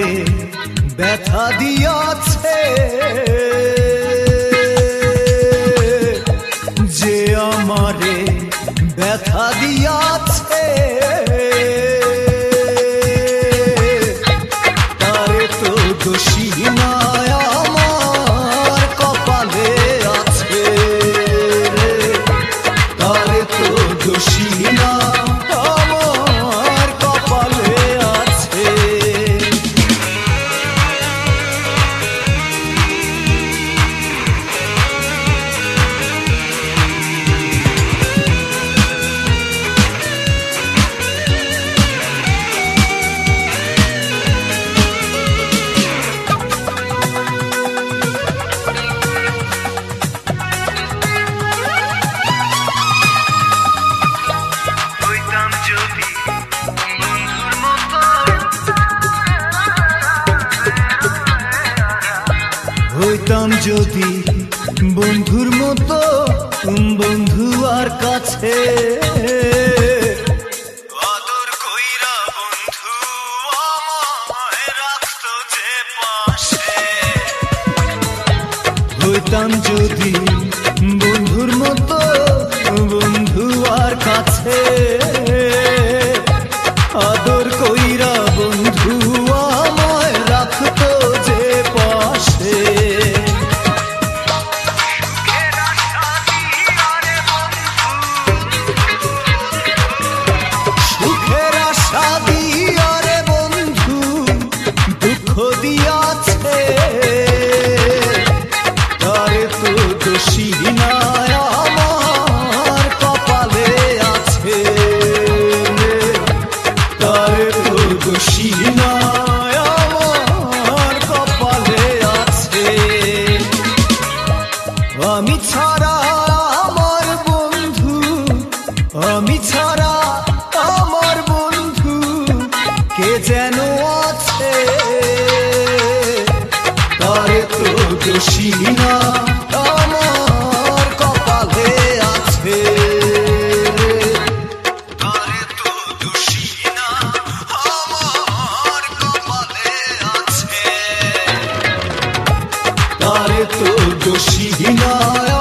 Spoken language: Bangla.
ব্যথা দিয়াছে, যে আমারে ব্যথা দিয়াছে, তারে তো দোষী না আমার কপালে আছে, তারে তো দোষী না আমার কপালে আছে। হইতাম যদি বন্ধুর মতো বন্ধু আর কাছে, আদর কইরা বন্ধু আমায় রাখতো যে পাশে। হইতাম যদি বন্ধুর মতো বন্ধু আর কাছে, আদর কইরা বন্ধু আমায় রাখতো যে পাশে। সুখের আশা দিয়া রে বন্ধু দুঃখ দিয়াছে, তারে তো দোষী না আমার কপালে আছে, তারে তো দোষী না আমার কপালে আছে। আমি ছাড়া আমার বন্ধু, আমি ছাড়া আমার বন্ধু কে যেন আছে, তারে তো দোষী না আমার কপালে আছে, তারে তো দোষী না আমার কপালে আছে, তারে তো দোষী না